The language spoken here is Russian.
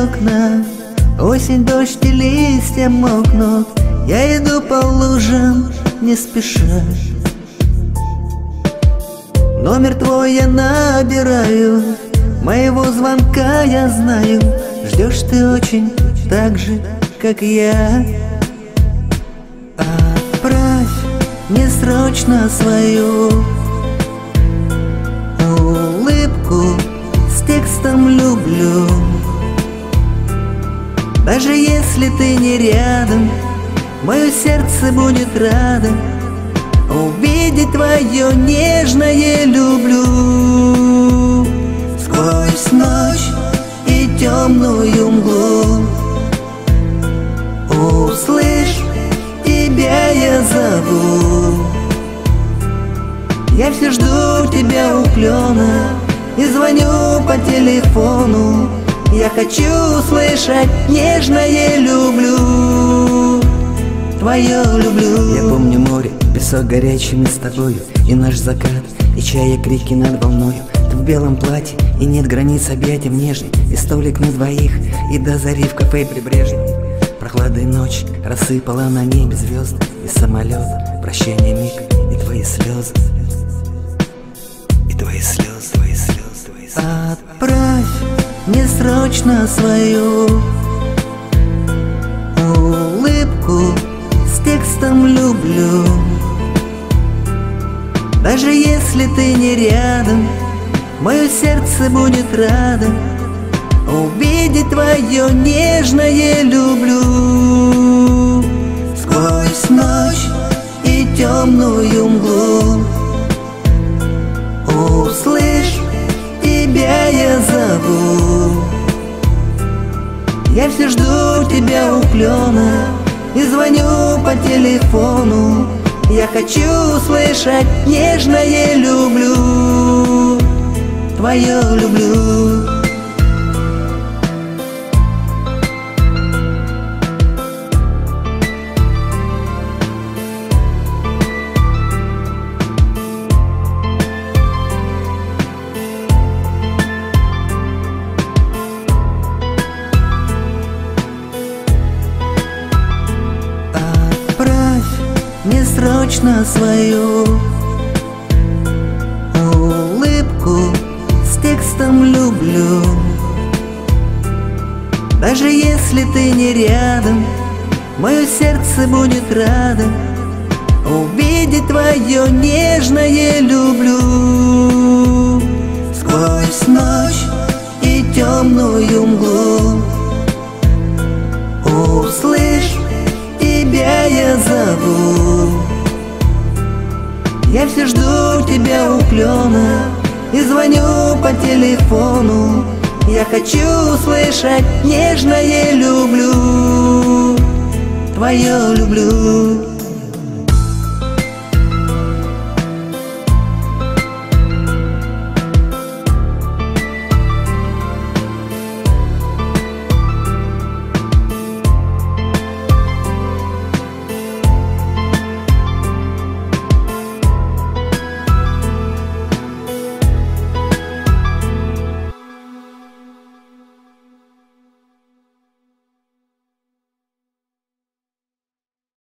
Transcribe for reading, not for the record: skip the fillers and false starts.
окна. Осень, дождь и листья мокнут. Я иду по лужам не спеша. Номер твой я набираю, моего звонка я знаю. Ждешь ты очень так же, как я. Отправь мне срочно свою улыбку с текстом «люблю». Даже если ты не рядом, мое сердце будет радо увидеть твое нежное «люблю». Сквозь ночь и темную мглу услышь, тебя я зову. Я все жду тебя у клена и звоню по телефону. Я хочу услышать нежное «люблю», твое «люблю». Я помню море, песок горячий мы с тобою, и наш закат, и чая крики над волною. Ты в белом платье, и нет границ объятий нежных, и столик на двоих, и до зари в кафе прибрежном. Прохладой ночь рассыпала на небе звезды, и самолет, прощание миг, и твои слезы, и твои слезы, твои слезы, твои слезы. Отправь мне срочно свою улыбку с текстом «люблю». Даже если ты не рядом, мое сердце будет радо увидеть твое нежное «люблю». Сквозь ночь и темную мглу услышь, тебя я зову. Я все жду тебя у клена и звоню по телефону. Я хочу услышать нежное «люблю», твое «люблю». Мне срочно свою улыбку с текстом «люблю». Даже если ты не рядом, мое сердце будет радо увидеть твое нежное «люблю». Сквозь ночь и темную мглу услышь, тебя я зову. Я все жду тебя у клена и звоню по телефону. Я хочу услышать нежное «люблю», твое «люблю».